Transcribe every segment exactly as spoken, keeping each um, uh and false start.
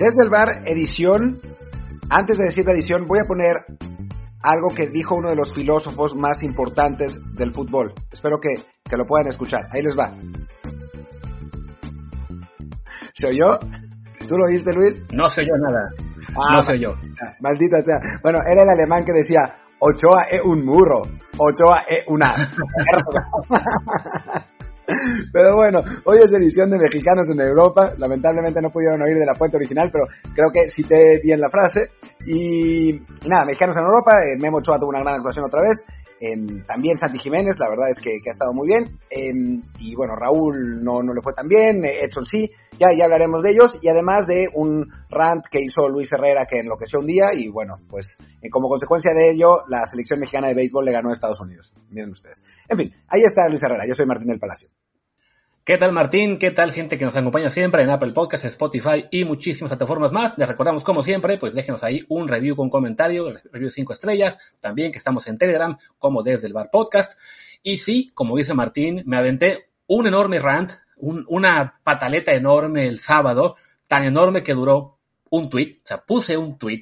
Desde el bar, edición. Antes de decir la edición, voy a poner algo que dijo uno de los filósofos más importantes del fútbol. Espero que, que lo puedan escuchar. Ahí les va. ¿Se oyó? ¿Tú lo oíste, Luis? No se oyó nada. Ah, no se oyó. Maldita sea. Bueno, era el alemán que decía, Ochoa es un murro, Ochoa es una... Pero bueno, hoy es edición de Mexicanos en Europa. Lamentablemente no pudieron oír de la fuente original, pero creo que cité bien la frase. Y nada, Mexicanos en Europa. eh, Memo Ochoa tuvo una gran actuación otra vez. Eh, también Santi Jiménez, la verdad es que, que ha estado muy bien. Eh, y bueno, Raúl no, no le fue tan bien. eh, Edson sí, ya, ya hablaremos de ellos. Y además de un rant que hizo Luis Herrera que enloqueció un día. Y bueno, pues eh, como consecuencia de ello, la selección mexicana de béisbol le ganó a Estados Unidos. Miren ustedes. En fin, ahí está Luis Herrera. Yo soy Martín del Palacio. ¿Qué tal, Martín? ¿Qué tal, gente que nos acompaña siempre en Apple Podcasts, Spotify y muchísimas plataformas más? Les recordamos, como siempre, pues déjenos ahí un review con comentario, review de cinco estrellas, también que estamos en Telegram como Desde el Bar Podcast. Y sí, como dice Martín, me aventé un enorme rant, un, una pataleta enorme el sábado, tan enorme que duró un tweet, o sea, puse un tweet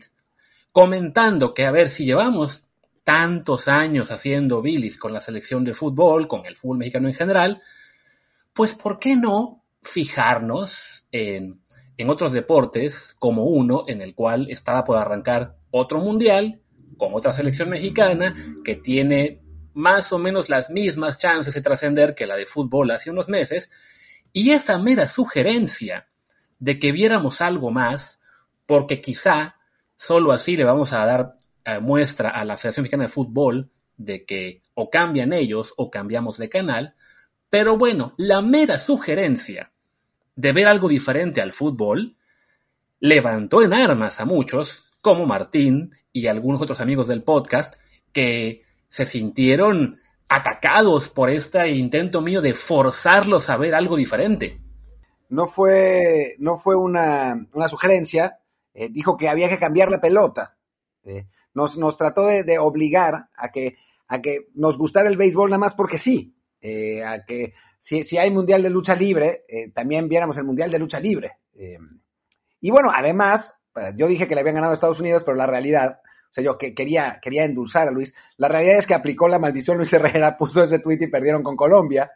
comentando que a ver si llevamos tantos años haciendo bilis con la selección de fútbol, con el fútbol mexicano en general, pues ¿por qué no fijarnos en, en otros deportes como uno en el cual estaba por arrancar otro mundial con otra selección mexicana que tiene más o menos las mismas chances de trascender que la de fútbol hace unos meses? Y esa mera sugerencia de que viéramos algo más, porque quizá solo así le vamos a dar eh, muestra a la Federación Mexicana de Fútbol de que o cambian ellos o cambiamos de canal. Pero bueno, la mera sugerencia de ver algo diferente al fútbol levantó en armas a muchos, como Martín y algunos otros amigos del podcast, que se sintieron atacados por este intento mío de forzarlos a ver algo diferente. No fue, no fue una, una sugerencia, eh, dijo que había que cambiar la pelota. Eh, nos, nos trató de, de obligar a que, a que nos gustara el béisbol nada más porque sí. Eh, a que si, si hay mundial de lucha libre, eh, también viéramos el mundial de lucha libre. Eh, y bueno, además, yo dije que le habían ganado a Estados Unidos, pero la realidad, o sea, yo que quería, quería endulzar a Luis, la realidad es que aplicó la maldición Luis Herrera, puso ese tweet y perdieron con Colombia,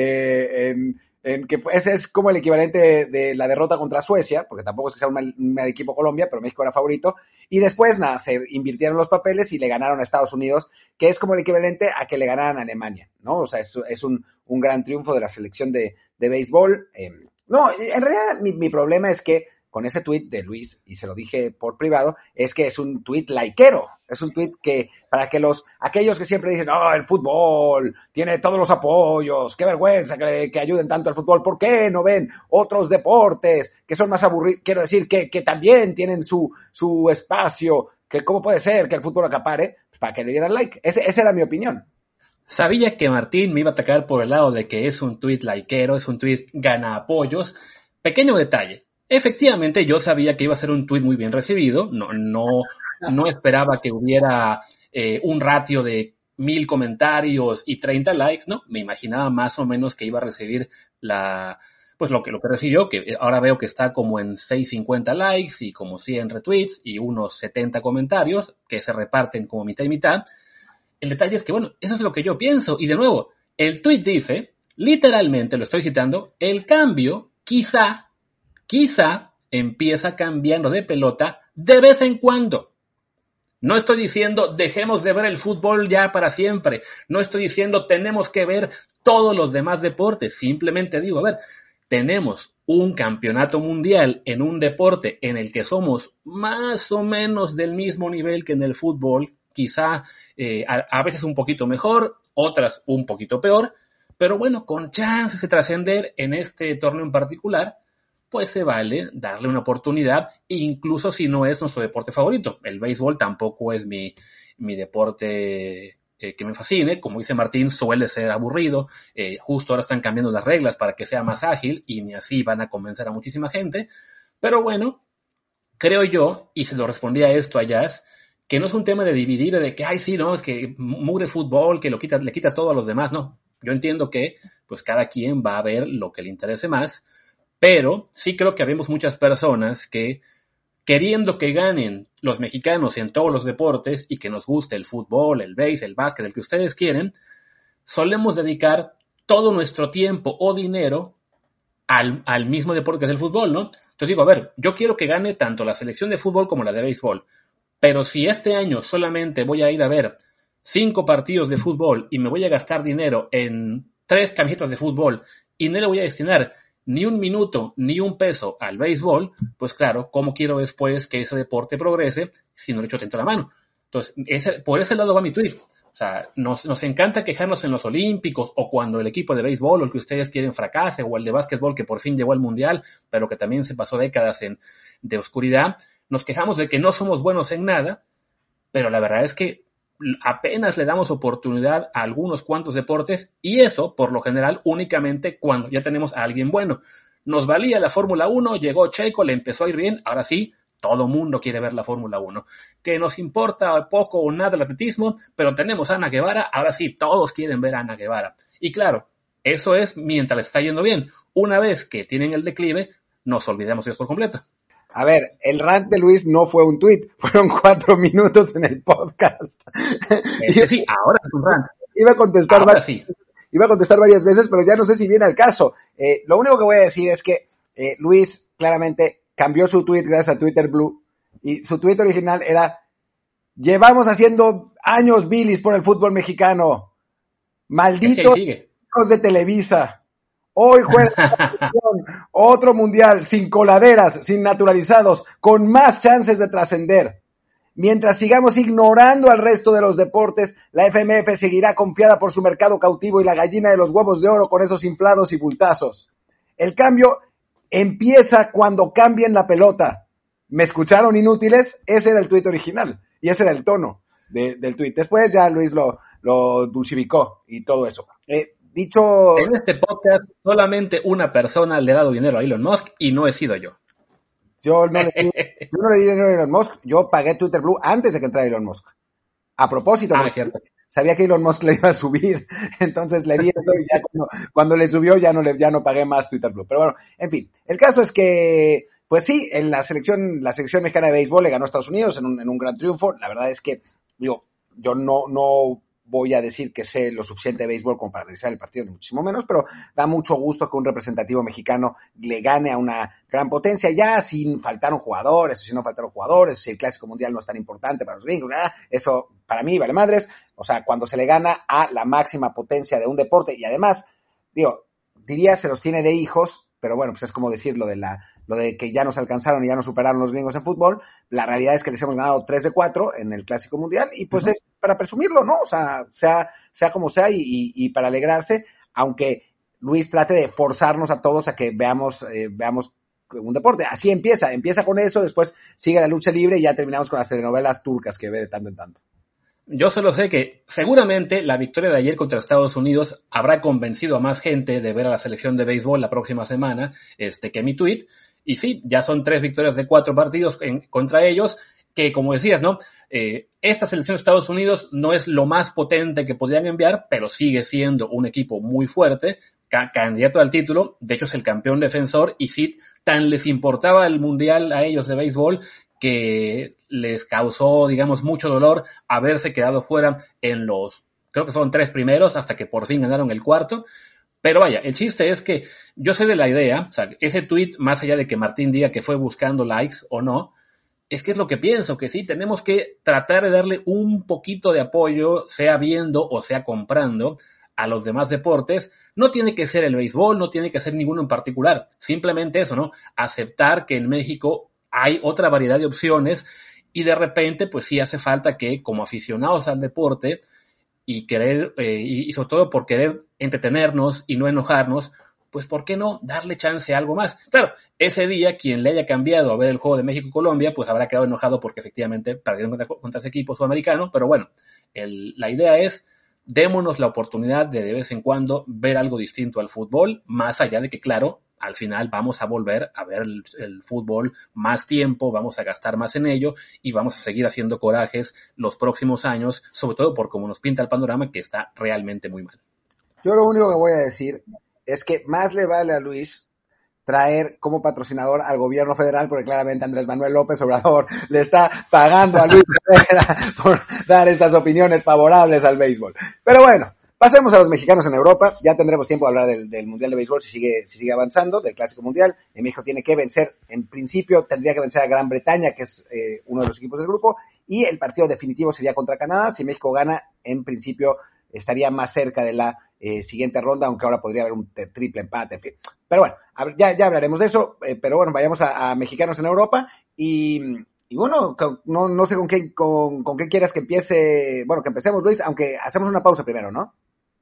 eh, en, en que fue, ese es como el equivalente de, de la derrota contra Suecia, porque tampoco es que sea un mal, un mal equipo Colombia, pero México era favorito, y después, nada, se invirtieron los papeles y le ganaron a Estados Unidos, que es como el equivalente a que le ganaran a Alemania, ¿no? O sea, es, es un, un gran triunfo de la selección de, de béisbol. Eh, no, en realidad mi, mi problema es que con ese tuit de Luis, y se lo dije por privado, es que es un tuit laiquero, es un tuit que, para que los, aquellos que siempre dicen, oh, el fútbol tiene todos los apoyos, qué vergüenza que, que ayuden tanto al fútbol, ¿por qué no ven otros deportes que son más aburridos? Quiero decir, que, que también tienen su, su espacio, que cómo puede ser que el fútbol acapare, pues para que le dieran like. Ese, esa era mi opinión. Sabía que Martín me iba a atacar por el lado de que es un tuit laiquero, es un tuit gana apoyos. Pequeño detalle. Efectivamente, yo sabía que iba a ser un tuit muy bien recibido. No, no, no esperaba que hubiera eh, un ratio de mil comentarios y treinta likes, ¿no? Me imaginaba más o menos que iba a recibir la, pues lo que, lo que recibió, que ahora veo que está como en seiscientos cincuenta likes y como cien retweets y unos setenta comentarios que se reparten como mitad y mitad. El detalle es que, bueno, eso es lo que yo pienso. Y de nuevo, el tweet dice, literalmente, lo estoy citando, el cambio quizá, quizá empieza cambiando de pelota de vez en cuando. No estoy diciendo dejemos de ver el fútbol ya para siempre. No estoy diciendo tenemos que ver todos los demás deportes. Simplemente digo, a ver, tenemos un campeonato mundial en un deporte en el que somos más o menos del mismo nivel que en el fútbol. Quizá eh, a, a veces un poquito mejor, otras un poquito peor, pero bueno, con chances de trascender en este torneo en particular, pues se vale darle una oportunidad, incluso si no es nuestro deporte favorito. El béisbol tampoco es mi, mi deporte eh, que me fascine. Como dice Martín, suele ser aburrido. Eh, justo ahora están cambiando las reglas para que sea más ágil y ni así van a convencer a muchísima gente. Pero bueno, creo yo, y se lo respondí a esto a Jazz, que no es un tema de dividir, de que, ay, sí, no, es que mugre fútbol, que lo quita, le quita todo a los demás. No, yo entiendo que pues cada quien va a ver lo que le interese más, pero sí creo que habemos muchas personas que queriendo que ganen los mexicanos en todos los deportes y que nos guste el fútbol, el béisbol, el básquet, el que ustedes quieren, solemos dedicar todo nuestro tiempo o dinero al, al mismo deporte que es el fútbol, ¿no? Entonces digo, a ver, yo quiero que gane tanto la selección de fútbol como la de béisbol, pero si este año solamente voy a ir a ver cinco partidos de fútbol y me voy a gastar dinero en tres camisetas de fútbol y no le voy a destinar ni un minuto ni un peso al béisbol, pues claro, ¿cómo quiero después que ese deporte progrese si no le echo tanto la mano? Entonces, ese, por ese lado va mi tweet. O sea, nos, nos encanta quejarnos en los Olímpicos o cuando el equipo de béisbol o el que ustedes quieren fracase o el de básquetbol que por fin llegó al Mundial, pero que también se pasó décadas en, de oscuridad. Nos quejamos de que no somos buenos en nada, pero la verdad es que apenas le damos oportunidad a algunos cuantos deportes y eso, por lo general, únicamente cuando ya tenemos a alguien bueno. Nos valía la Fórmula uno, llegó Checo, le empezó a ir bien, ahora sí, todo mundo quiere ver la Fórmula uno. Que nos importa poco o nada el atletismo, pero tenemos a Ana Guevara, ahora sí, todos quieren ver a Ana Guevara. Y claro, eso es mientras les está yendo bien. Una vez que tienen el declive, nos olvidamos de eso por completo. A ver, el rant de Luis no fue un tuit, fueron cuatro minutos en el podcast. Este, sí, ahora es un rant. Iba a contestar ahora varias, sí. Iba a contestar varias veces, pero ya no sé si viene al caso. Eh, lo único que voy a decir es que eh, Luis claramente cambió su tweet gracias a Twitter Blue y su tweet original era: llevamos haciendo años bilis por el fútbol mexicano. Malditos hijos de Televisa. Hoy juega otro mundial sin coladeras, sin naturalizados, con más chances de trascender. Mientras sigamos ignorando al resto de los deportes, la F M F seguirá confiada por su mercado cautivo y la gallina de los huevos de oro con esos inflados y bultazos. El cambio empieza cuando cambien la pelota. ¿Me escucharon, inútiles? Ese era el tuit original y ese era el tono de, del tuit. Después ya Luis lo, lo dulcificó y todo eso. Eh, Dicho... En este podcast solamente una persona le ha dado dinero a Elon Musk y no he sido yo. Yo no le di, yo no le di dinero a Elon Musk, yo pagué Twitter Blue antes de que entrara Elon Musk. A propósito, ah, cierto. Sabía que Elon Musk le iba a subir, entonces le di eso y ya cuando, cuando le subió ya no le, ya no pagué más Twitter Blue. Pero bueno, en fin, el caso es que, pues sí, en la selección, la selección mexicana de béisbol le ganó a Estados Unidos en un, en un gran triunfo. La verdad es que, digo, yo no, no voy a decir que sé lo suficiente de béisbol como para realizar el partido, ni muchísimo menos, pero da mucho gusto que un representativo mexicano le gane a una gran potencia, ya sin faltaron jugadores, si no faltaron jugadores, si el Clásico Mundial no es tan importante para los gringos, nada, eso para mí vale madres. O sea, cuando se le gana a la máxima potencia de un deporte, y además, digo, diría se los tiene de hijos, pero bueno, pues es como decir lo de la, lo de que ya nos alcanzaron y ya nos superaron los gringos en fútbol. La realidad es que les hemos ganado tres de cuatro en el Clásico Mundial y pues uh-huh. es para presumirlo, ¿no? O sea, sea, sea como sea y, y, y para alegrarse, aunque Luis trate de forzarnos a todos a que veamos, eh, veamos un deporte. Así empieza, empieza con eso, después sigue la lucha libre y ya terminamos con las telenovelas turcas que ve de tanto en tanto. Yo solo sé que seguramente la victoria de ayer contra Estados Unidos habrá convencido a más gente de ver a la selección de béisbol la próxima semana este, que mi tweet. Y sí, ya son tres victorias de cuatro partidos en, contra ellos, que como decías, ¿no? Eh, esta selección de Estados Unidos no es lo más potente que podrían enviar, pero sigue siendo un equipo muy fuerte, ca- candidato al título, de hecho es el campeón defensor, y sí, tan les importaba el mundial a ellos de béisbol, que les causó, digamos, mucho dolor haberse quedado fuera en los, creo que fueron tres primeros, hasta que por fin ganaron el cuarto. Pero vaya, el chiste es que yo soy de la idea, o sea, ese tweet, más allá de que Martín diga que fue buscando likes o no, es que es lo que pienso, que sí, tenemos que tratar de darle un poquito de apoyo, sea viendo o sea comprando, a los demás deportes. No tiene que ser el béisbol, no tiene que ser ninguno en particular, simplemente eso, ¿no? Aceptar que en México hay otra variedad de opciones y de repente, pues sí hace falta que, como aficionados al deporte y querer, eh, y, y sobre todo por querer entretenernos y no enojarnos, pues ¿por qué no darle chance a algo más? Claro, ese día quien le haya cambiado a ver el juego de México-Colombia, pues habrá quedado enojado porque efectivamente perdieron contra, contra ese equipo sudamericano, pero bueno, el, la idea es démonos la oportunidad de de vez en cuando ver algo distinto al fútbol, más allá de que, claro, al final vamos a volver a ver el, el fútbol más tiempo, vamos a gastar más en ello y vamos a seguir haciendo corajes los próximos años, sobre todo por cómo nos pinta el panorama, que está realmente muy mal. Yo lo único que voy a decir es que más le vale a Luis traer como patrocinador al gobierno federal, porque claramente Andrés Manuel López Obrador le está pagando a Luis Herrera por dar estas opiniones favorables al béisbol. Pero bueno, pasemos a los mexicanos en Europa. Ya tendremos tiempo de hablar del, del Mundial de Béisbol si sigue, si sigue avanzando, del Clásico Mundial. En México tiene que vencer, en principio tendría que vencer a Gran Bretaña, que es eh, uno de los equipos del grupo, y el partido definitivo sería contra Canadá. Si México gana, en principio estaría más cerca de la eh, siguiente ronda, aunque ahora podría haber un triple empate, en fin. Pero bueno, ya, ya hablaremos de eso, eh, pero bueno, vayamos a, a mexicanos en Europa y, y bueno, no, no sé con qué, con, con qué quieras que empiece, bueno, que empecemos, Luis, aunque hacemos una pausa primero, ¿no?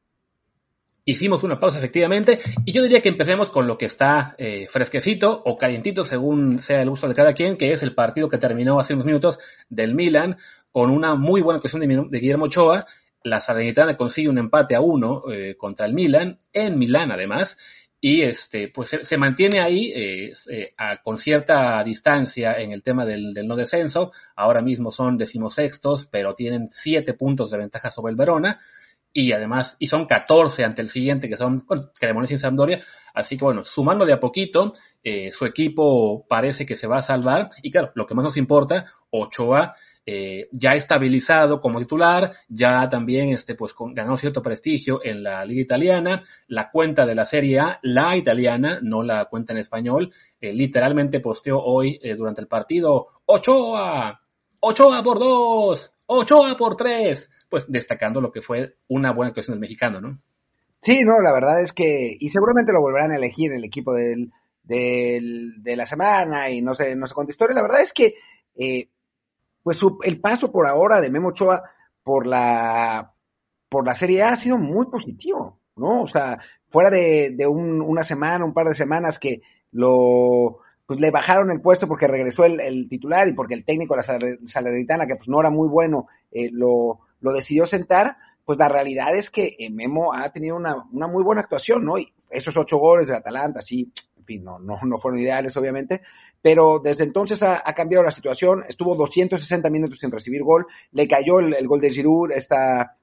Hicimos una pausa, efectivamente, y yo diría que empecemos con lo que está eh, fresquecito o calientito, según sea el gusto de cada quien, que es el partido que terminó hace unos minutos del Milan, con una muy buena actuación de, de Guillermo Ochoa. La Salernitana consigue un empate a uno eh, contra el Milan, en Milán además, y este pues se, se mantiene ahí eh, eh, a, con cierta distancia en el tema del, del no descenso. Ahora mismo son decimosextos, pero tienen siete puntos de ventaja sobre el Verona, y además, y son catorce ante el siguiente, que son bueno, Cremonese y Sampdoria. Así que bueno, sumando de a poquito, eh, su equipo parece que se va a salvar, y claro, lo que más nos importa, Ochoa Eh, ya estabilizado como titular, ya también este, pues, con, ganó cierto prestigio en la liga italiana, la cuenta de la Serie A, la italiana, no la cuenta en español, eh, literalmente posteó hoy eh, durante el partido, Ochoa, Ochoa por dos, Ochoa por tres, pues destacando lo que fue una buena actuación del mexicano, ¿no? Sí, no, la verdad es que, y seguramente lo volverán a elegir el equipo del, del, de la semana y no sé, no sé cuánta historia, la verdad es que eh, pues su, el paso por ahora de Memo Ochoa por la por la Serie A ha sido muy positivo, ¿no? O sea, fuera de, de un, una semana, un par de semanas que lo pues le bajaron el puesto porque regresó el, el titular y porque el técnico de la Salernitana, que pues no era muy bueno, eh, lo, lo decidió sentar, pues la realidad es que eh, Memo ha tenido una, una muy buena actuación, ¿no? Y esos ocho goles del Atalanta, sí, en fin, no, no, no fueron ideales, obviamente, pero desde entonces ha, ha cambiado la situación, estuvo doscientos sesenta minutos sin recibir gol, le cayó el, el gol de Giroud esta,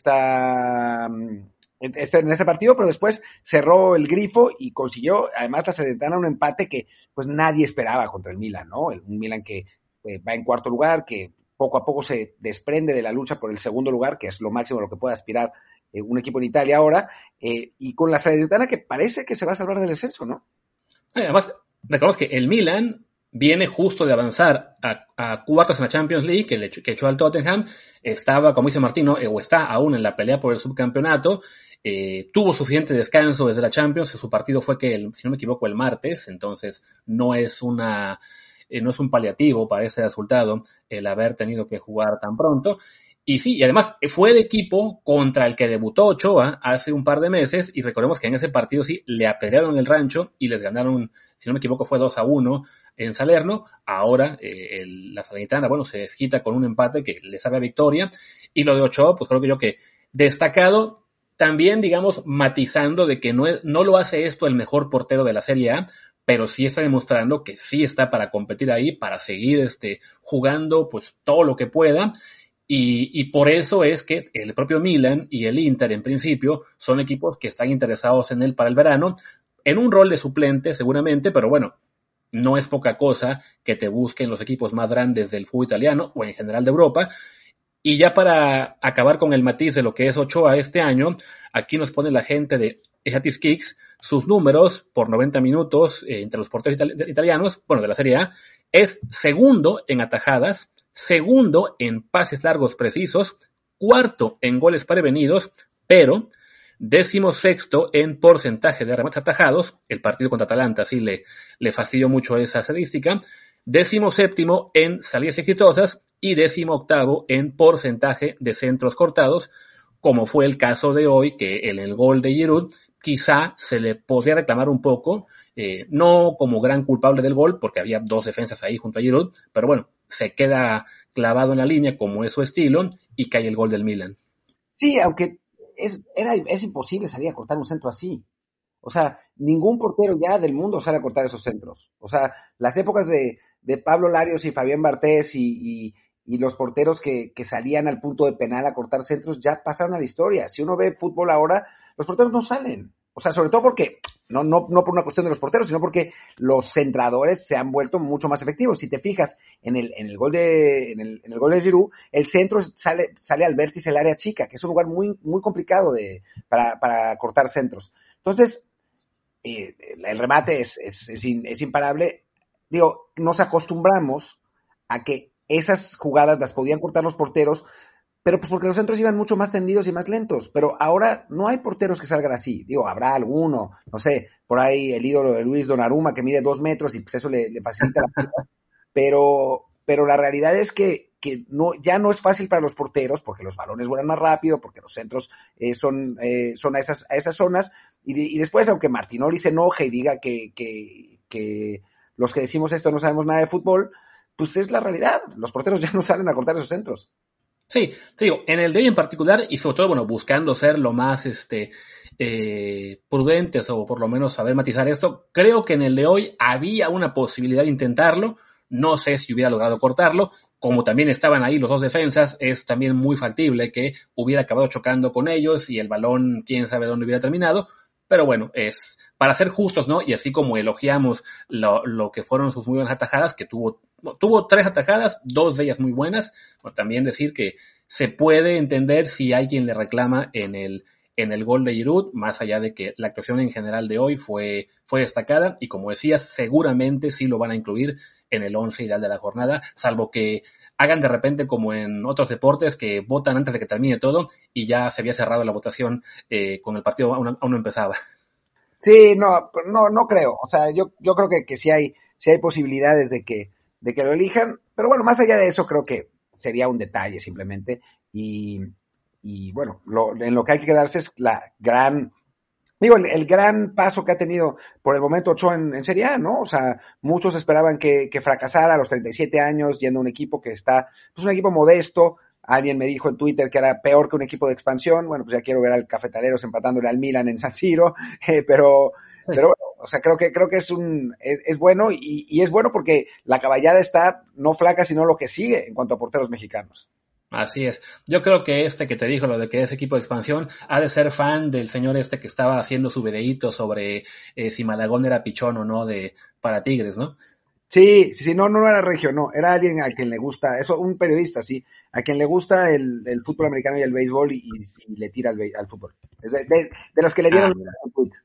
esta, este, en ese partido, pero después cerró el grifo y consiguió, además, la Salernitana un empate que pues nadie esperaba contra el Milan, ¿no? El, un Milan que eh, va en cuarto lugar, que poco a poco se desprende de la lucha por el segundo lugar, que es lo máximo a lo que puede aspirar eh, un equipo en Italia ahora, eh, y con la Salernitana que parece que se va a salvar del descenso, ¿no? Además, recordemos que el Milan viene justo de avanzar a, a cuartos en la Champions League, que, le, que echó al Tottenham, estaba, como dice Martino, eh, o está aún en la pelea por el subcampeonato, eh, tuvo suficiente descanso desde la Champions, su partido fue que, el, si no me equivoco, el martes, entonces no es una eh, no es un paliativo para ese resultado el haber tenido que jugar tan pronto. Y sí, y además fue el equipo contra el que debutó Ochoa hace un par de meses, y recordemos que en ese partido sí le apedrearon el rancho y les ganaron, si no me equivoco, fue dos a uno en Salerno. Ahora eh, el, la Salernitana, bueno, se desquita con un empate que le sabe a victoria, y lo de Ochoa, pues creo que yo que destacado, también, digamos, matizando de que no, es, no lo hace esto el mejor portero de la Serie A, pero sí está demostrando que sí está para competir ahí, para seguir este, jugando pues todo lo que pueda. Y, y por eso es que el propio Milan y el Inter, en principio, son equipos que están interesados en él para el verano, en un rol de suplente seguramente, pero bueno, no es poca cosa que te busquen los equipos más grandes del fútbol italiano o en general de Europa. Y ya para acabar con el matiz de lo que es Ochoa este año, aquí nos pone la gente de Statistics sus números por noventa minutos eh, entre los porteros itali- italianos, bueno, de la Serie A, es segundo en atajadas, segundo en pases largos precisos, cuarto en goles prevenidos, pero décimo sexto en porcentaje de remates atajados. El partido contra Atalanta sí le, le fastidió mucho esa estadística. Décimo séptimo en salidas exitosas y décimo octavo en porcentaje de centros cortados, como fue el caso de hoy, que en el gol de Giroud quizá se le podría reclamar un poco, eh, no como gran culpable del gol, porque había dos defensas ahí junto a Giroud, pero bueno, se queda clavado en la línea como es su estilo y cae el gol del Milan. Sí, aunque es, era, es imposible salir a cortar un centro así. O sea, ningún portero ya del mundo sale a cortar esos centros. O sea, las épocas de, de Pablo Larios y Fabián Bartés y, y, y los porteros que, que salían al punto de penal a cortar centros ya pasaron a la historia. Si uno ve fútbol ahora, los porteros no salen. O sea, sobre todo porque no, no, no por una cuestión de los porteros, sino porque los centradores se han vuelto mucho más efectivos. Si te fijas en el, en el gol de, en el, en el gol de Giroud, el centro sale, sale al vértice del área chica, que es un lugar muy, muy complicado de, para, para cortar centros. Entonces, eh, el remate es, es, es, in, es imparable. Digo, nos acostumbramos a que esas jugadas las podían cortar los porteros, pero pues porque los centros iban mucho más tendidos y más lentos. Pero ahora no hay porteros que salgan así. Digo, habrá alguno, no sé, por ahí el ídolo de Luis Donnarumma que mide dos metros y pues eso le, le facilita la vida. Pero, pero la realidad es que, que no, ya no es fácil para los porteros porque los balones vuelan más rápido, porque los centros eh, son, eh, son a esas, a esas zonas. Y, de, y después, aunque Martinoli se enoje y diga que, que, que los que decimos esto no sabemos nada de fútbol, pues es la realidad. Los porteros ya no salen a cortar esos centros. Sí, te digo, en el de hoy en particular, y sobre todo, bueno, buscando ser lo más este eh, prudentes o por lo menos saber matizar esto, creo que en el de hoy había una posibilidad de intentarlo, no sé si hubiera logrado cortarlo, como también estaban ahí los dos defensas, es también muy factible que hubiera acabado chocando con ellos y el balón quién sabe dónde hubiera terminado, pero bueno, es para ser justos, ¿no? Y así como elogiamos lo, lo que fueron sus muy buenas atajadas, que tuvo tuvo tres atajadas, dos de ellas muy buenas, bueno, también decir que se puede entender si hay quien le reclama en el en el gol de Giroud, más allá de que la actuación en general de hoy fue, fue destacada, y como decías, seguramente sí lo van a incluir en el once ideal de la jornada, salvo que hagan de repente como en otros deportes que votan antes de que termine todo y ya se había cerrado la votación eh, con el partido aún, aún no empezaba. Sí, no, no, no creo. O sea, yo, yo creo que, que sí hay, sí hay posibilidades de que, de que lo elijan, pero bueno, más allá de eso creo que sería un detalle simplemente, y, y bueno, lo, en lo que hay que quedarse es la gran, digo, el, el gran paso que ha tenido por el momento Ochoa en, en Serie A, ¿no? O sea, muchos esperaban que, que fracasara a los treinta y siete años yendo a un equipo que está, pues un equipo modesto. Alguien me dijo en Twitter que era peor que un equipo de expansión. Bueno, pues ya quiero ver al Cafetaleros empatándole al Milan en San Siro, eh, pero, Sí. pero bueno, o sea, creo que, creo que es un, es, es bueno, y, y es bueno porque la caballada está no flaca, sino lo que sigue en cuanto a porteros mexicanos. Así es. Yo creo que este que te dijo lo de que es equipo de expansión ha de ser fan del señor este que estaba haciendo su videíto sobre eh, si Malagón era pichón o no de para Tigres, ¿no? Sí, sí, sí, no, no era regio, no, era alguien a quien le gusta, eso, un periodista, sí, a quien le gusta el, el fútbol americano y el béisbol, y, y, y le tira al, al fútbol. Es de, de, de los que le Ah, dieron mira. el tweet.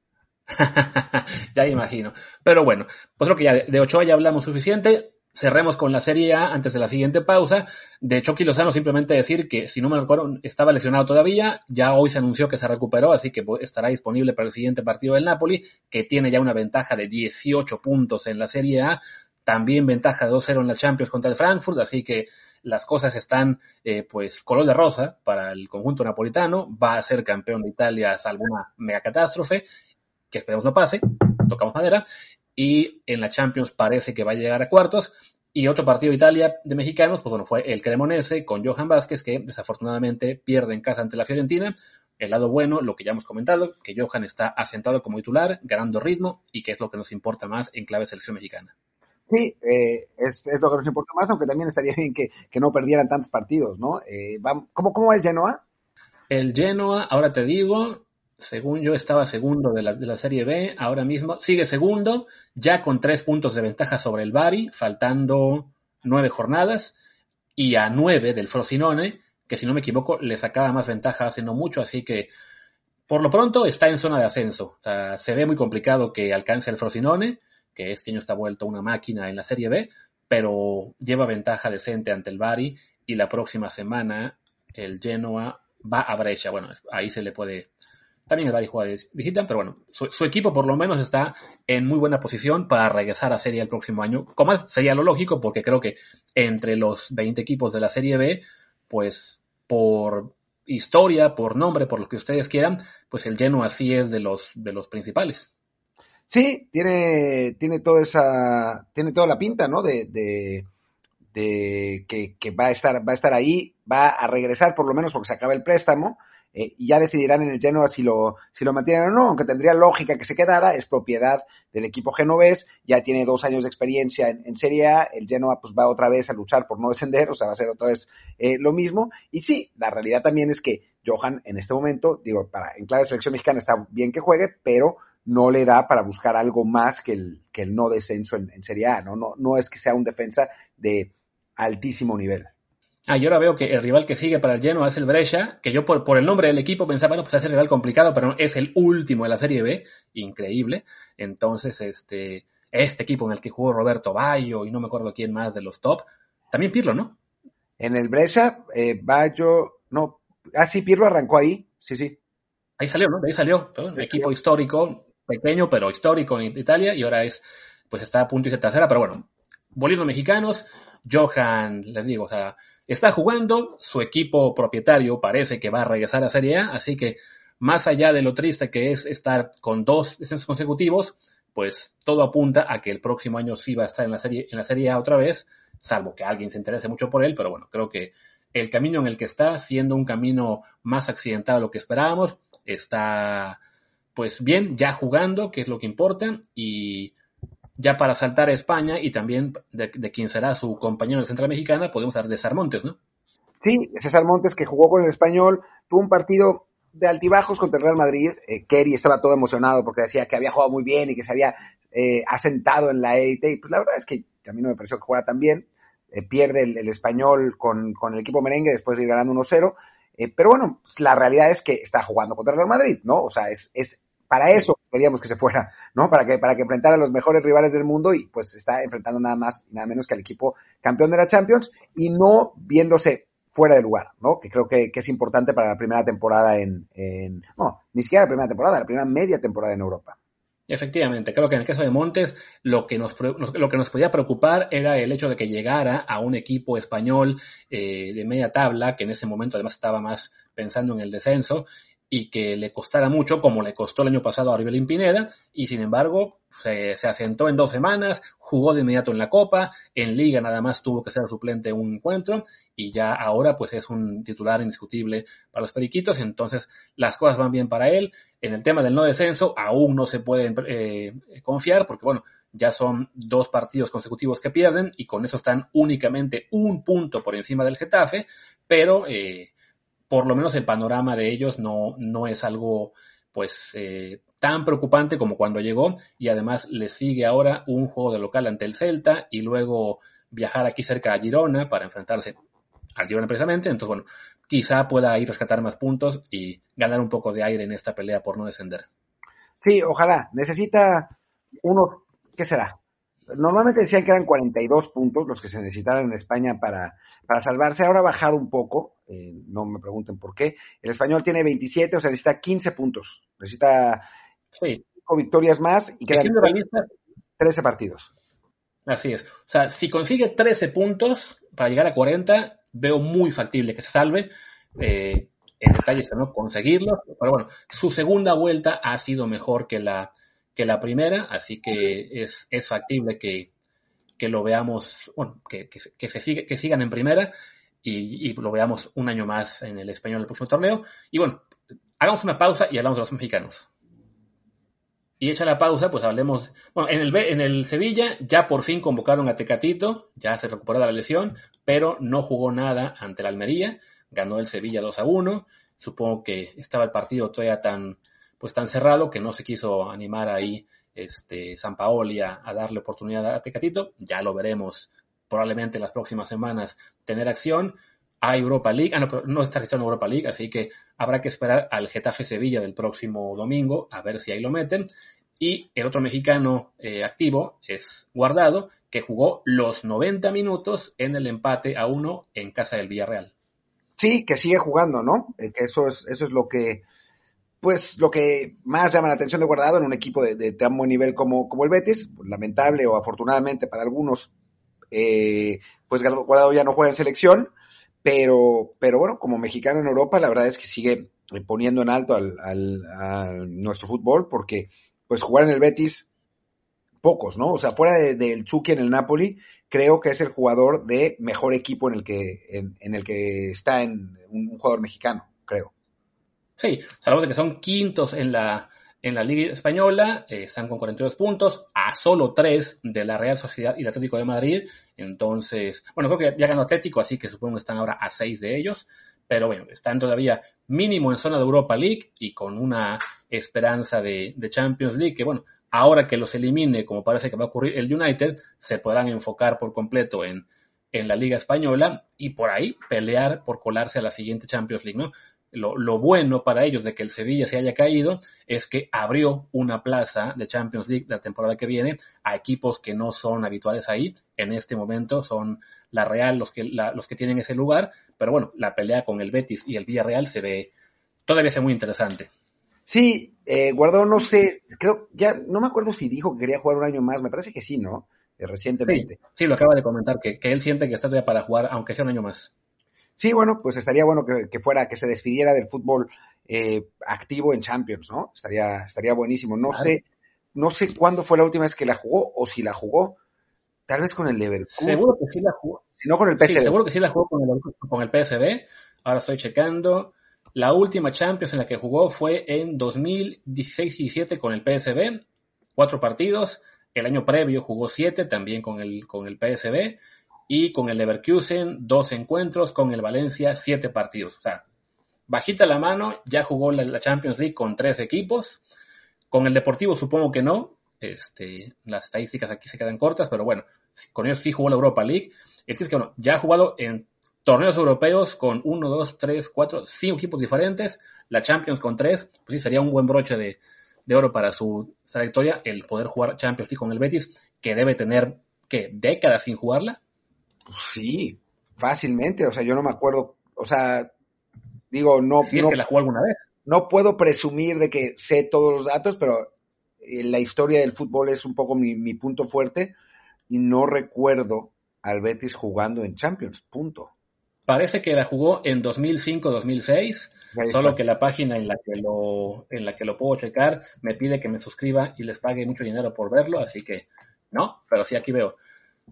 Ya imagino. Pero bueno, pues creo que ya de, de Ochoa ya hablamos suficiente. Cerremos con la Serie A antes de la siguiente pausa. De Chucky Lozano, simplemente decir que, si no me recuerdo, estaba lesionado todavía. Ya hoy se anunció que se recuperó, así que estará disponible para el siguiente partido del Napoli, que tiene ya una ventaja de dieciocho puntos en la Serie A. También ventaja de dos cero en la Champions contra el Frankfurt, así que las cosas están eh, pues color de rosa para el conjunto napolitano. Va a ser campeón de Italia salvo una mega catástrofe, que esperemos no pase, tocamos madera, y en la Champions parece que va a llegar a cuartos. Y otro partido de Italia de mexicanos, pues bueno, fue el Cremonese con Johan Vázquez, que desafortunadamente pierde en casa ante la Fiorentina. El lado bueno, lo que ya hemos comentado, que Johan está asentado como titular, ganando ritmo, y que es lo que nos importa más en clave selección mexicana. Sí, eh, es, es lo que nos importa más, aunque también estaría bien que, que no perdieran tantos partidos, ¿no? Eh, vamos, ¿cómo, ¿Cómo va el Genoa? El Genoa, ahora te digo, según yo estaba segundo de la, de la Serie B, ahora mismo sigue segundo, ya con tres puntos de ventaja sobre el Bari, faltando nueve jornadas, y a nueve del Frosinone, que si no me equivoco le sacaba más ventaja hace no mucho, así que por lo pronto está en zona de ascenso. O sea, se ve muy complicado que alcance el Frosinone, que este año está vuelto una máquina en la Serie B, pero lleva ventaja decente ante el Bari, y la próxima semana el Genoa va a Brescia. Bueno, ahí se le puede... También el Bari juega de visita, pero bueno, su, su, equipo por lo menos está en muy buena posición para regresar a Serie el próximo año, como sería lo lógico, porque creo que entre los veinte equipos de la Serie B, pues por historia, por nombre, por lo que ustedes quieran, pues el Genoa sí es de los, de los principales. Sí, tiene, tiene toda esa, tiene toda la pinta, ¿no? De, de, de que, que va a estar, va a estar ahí, va a regresar por lo menos porque se acaba el préstamo, eh, y ya decidirán en el Genoa si lo, si lo mantienen o no, aunque tendría lógica que se quedara, es propiedad del equipo genovés, ya tiene dos años de experiencia en, en Serie A, el Genoa pues va otra vez a luchar por no descender, o sea, va a ser otra vez eh, lo mismo, y sí, la realidad también es que Johan en este momento, digo, para en clave de selección mexicana está bien que juegue, pero no le da para buscar algo más que el, que el no descenso en, en Serie A, ¿no? No, no es que sea un defensa de altísimo nivel. Ah, yo ahora veo que el rival que sigue para el Genoa es el Brescia, que yo por, por el nombre del equipo pensaba, bueno, pues es el rival complicado, pero no, es el último de la Serie B, increíble. Entonces, este, este equipo en el que jugó Roberto Baggio y no me acuerdo quién más de los top, también Pirlo, ¿no? En el Brescia, eh, Baggio, no, ah sí, Pirlo arrancó ahí, sí, sí. Ahí salió, ¿no? De ahí salió, ¿no? Un equipo histórico, pequeño, pero histórico en Italia, y ahora es, pues está a punto de ser tercera, pero bueno, volviendo mexicanos, Johan, les digo, o sea, está jugando, su equipo propietario parece que va a regresar a Serie A, así que más allá de lo triste que es estar con dos descensos consecutivos, pues todo apunta a que el próximo año sí va a estar en la Serie, en la Serie A otra vez, salvo que alguien se interese mucho por él, pero bueno, creo que el camino en el que está, siendo un camino más accidentado de lo que esperábamos, está pues bien, ya jugando, que es lo que importa, y ya para saltar a España y también de, de quien será su compañero en la Central Mexicana, podemos hablar de César Montes, ¿no? Sí, César Montes, que jugó con el Español, tuvo un partido de altibajos contra el Real Madrid. eh, Kerry estaba todo emocionado porque decía que había jugado muy bien y que se había eh, asentado en la élite, y pues la verdad es que a mí no me pareció que jugara tan bien. Eh, pierde el, el Español con, con el equipo merengue después de ir ganando uno cero, eh, pero bueno, pues la realidad es que está jugando contra el Real Madrid, ¿no? O sea, es, es para eso queríamos que se fuera, ¿no? Para que, para que enfrentara a los mejores rivales del mundo, y pues está enfrentando nada más y nada menos que al equipo campeón de la Champions, y no viéndose fuera de lugar, ¿no? Que creo que, que es importante para la primera temporada en, en, no, ni siquiera la primera temporada, la primera media temporada en Europa. Efectivamente, creo que en el caso de Montes lo que nos, lo que nos podía preocupar era el hecho de que llegara a un equipo español eh, de media tabla, que en ese momento además estaba más pensando en el descenso, y que le costara mucho, como le costó el año pasado a Orbelín Pineda, y sin embargo se, se asentó en dos semanas, jugó de inmediato en la Copa, en Liga nada más tuvo que ser suplente un encuentro, y ya ahora pues es un titular indiscutible para los Periquitos, entonces las cosas van bien para él. En el tema del no descenso aún no se puede eh, confiar, porque bueno, ya son dos partidos consecutivos que pierden, y con eso están únicamente un punto por encima del Getafe, pero eh, por lo menos el panorama de ellos no, no es algo pues eh, tan preocupante como cuando llegó, y además le sigue ahora un juego de local ante el Celta y luego viajar aquí cerca a Girona para enfrentarse al Girona precisamente. Entonces bueno, quizá pueda ir a rescatar más puntos y ganar un poco de aire en esta pelea por no descender. Sí, ojalá. Necesita uno, ¿qué será? Normalmente decían que eran cuarenta y dos puntos los que se necesitaban en España para, para salvarse. Ahora ha bajado un poco, eh, no me pregunten por qué. El Español tiene veintisiete, o sea, necesita quince puntos. Necesita Sí, cinco victorias más y que quedan siendo realistas, trece partidos. así es. O sea, si consigue trece puntos para llegar a cuarenta, veo muy factible que se salve. Eh, el detalle es no conseguirlo, pero bueno, su segunda vuelta ha sido mejor que la, que la primera, así que es, es factible que, que lo veamos, bueno, que, que, que, se sigue, que sigan en primera, y, y lo veamos un año más en el Español en el próximo torneo. Y bueno, hagamos una pausa y hablamos de los mexicanos. Y hecha la pausa, pues hablemos. Bueno, en el, en el Sevilla ya por fin convocaron a Tecatito, ya se recuperó de la lesión, pero no jugó nada ante la Almería. Ganó el Sevilla dos a uno. Supongo que estaba el partido todavía tan, pues tan cerrado que no se quiso animar ahí este, Sampaoli a, a darle oportunidad a Tecatito. Ya lo veremos probablemente en las próximas semanas tener acción. A Europa League, ah, no, pero no está registrado en Europa League, así que habrá que esperar al Getafe Sevilla del próximo domingo a ver si ahí lo meten. Y el otro mexicano eh, activo es Guardado, que jugó los noventa minutos en el empate a uno en casa del Villarreal. Sí, que sigue jugando, ¿no? Eh, que eso es, eso es lo que, pues, lo que más llama la atención de Guardado en un equipo de, de tan buen nivel como, como el Betis. Lamentable o afortunadamente para algunos, eh, pues Guardado ya no juega en selección. Pero, pero bueno, como mexicano en Europa, la verdad es que sigue poniendo en alto al, al, a nuestro fútbol, porque pues jugar en el Betis, pocos, ¿no? O sea, fuera del de Chucky en el Napoli, creo que es el jugador de mejor equipo en el que, en, en el que está en un, un jugador mexicano, creo. Sí, sabemos de que son quintos en la, en la Liga Española, eh, están con cuarenta y dos puntos, a solo tres de la Real Sociedad y el Atlético de Madrid. Entonces, bueno, creo que ya ganó Atlético, así que supongo que están ahora a seis de ellos, pero bueno, están todavía mínimo en zona de Europa League y con una esperanza de, de Champions League, que bueno, ahora que los elimine, como parece que va a ocurrir el United, se podrán enfocar por completo en, en la Liga Española y por ahí pelear por colarse a la siguiente Champions League, ¿no? Lo, lo bueno para ellos de que el Sevilla se haya caído es que abrió una plaza de Champions League la temporada que viene a equipos que no son habituales ahí. En este momento son la Real los que, la, los que tienen ese lugar, pero bueno, la pelea con el Betis y el Villarreal se ve, todavía se ve muy interesante. Sí, eh, Guardado, no sé, creo, ya no me acuerdo si dijo que quería jugar un año más, me parece que sí, ¿no? Eh, recientemente. Sí, sí, lo acaba de comentar, que, que él siente que está todavía para jugar, aunque sea un año más. Sí, bueno, pues estaría bueno que, que fuera, que se despidiera del fútbol eh, activo en Champions, ¿no? Estaría, estaría buenísimo. No Claro. sé, no sé cuándo fue la última vez que la jugó, o si la jugó, tal vez con el Leverkusen, Seguro que sí la jugó. si no con el Sí, P S V. seguro que sí la jugó con el, con el P S V. Ahora estoy checando. La última Champions en la que jugó fue en dos mil dieciséis diecisiete con el P S V. Cuatro partidos. El año previo jugó siete también con el, con el P S V. Y con el Leverkusen, dos encuentros. Con el Valencia, siete partidos. O sea, bajita la mano, ya jugó la, la Champions League con tres equipos. Con el Deportivo supongo que no. Este, las estadísticas aquí se quedan cortas, pero bueno, con ellos sí jugó la Europa League. Es que, es que bueno, ya ha jugado en torneos europeos con uno, dos, tres, cuatro, cinco equipos diferentes. La Champions con tres, pues sí, sería un buen broche de, de oro para su trayectoria el poder jugar Champions League con el Betis, que debe tener, ¿qué? ¿Décadas sin jugarla? Pues sí, fácilmente, o sea, yo no me acuerdo, o sea, digo, no, Si es no, que la jugó alguna vez. no puedo presumir de que sé todos los datos, pero eh, la historia del fútbol es un poco mi, mi punto fuerte y no recuerdo al Betis jugando en Champions, punto. Parece que la jugó en dos mil cinco dos mil seis, Ahí solo está. que la página en la que lo en la que lo puedo checar me pide que me suscriba y les pague mucho dinero por verlo, así que no, pero sí aquí veo